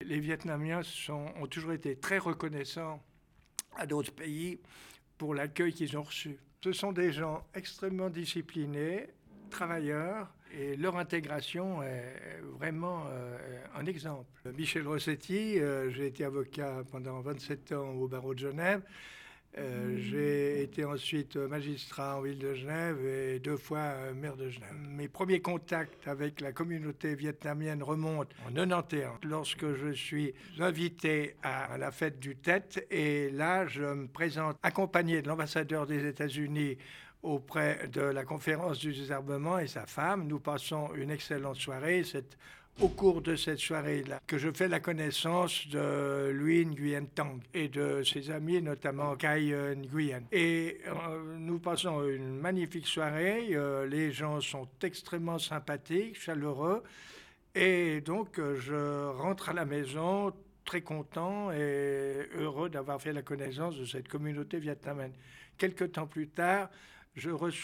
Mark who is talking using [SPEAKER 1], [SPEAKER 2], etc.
[SPEAKER 1] Les Vietnamiens ont toujours été très reconnaissants à d'autres pays pour l'accueil qu'ils ont reçu. Ce sont des gens extrêmement disciplinés, travailleurs, et leur intégration est vraiment un exemple. Michel Rossetti, j'ai été avocat pendant 27 ans au barreau de Genève. J'ai été ensuite magistrat en ville de Genève et 2 fois maire de Genève. Mes premiers contacts avec la communauté vietnamienne remontent en 91, lorsque je suis invité à la fête du Tet. Et là, je me présente accompagné de l'ambassadeur des États-Unis auprès de la conférence du désarmement et sa femme. Nous passons une excellente soirée. C'est au cours de cette soirée-là que je fais la connaissance de Nguyen Nguyen Thanh et de ses amis, notamment Kai Nguyen. Et nous passons une magnifique soirée. Les gens sont extrêmement sympathiques, chaleureux. Et donc, je rentre à la maison très content et heureux d'avoir fait la connaissance de cette communauté vietnamienne. Quelque temps plus tard, je reçois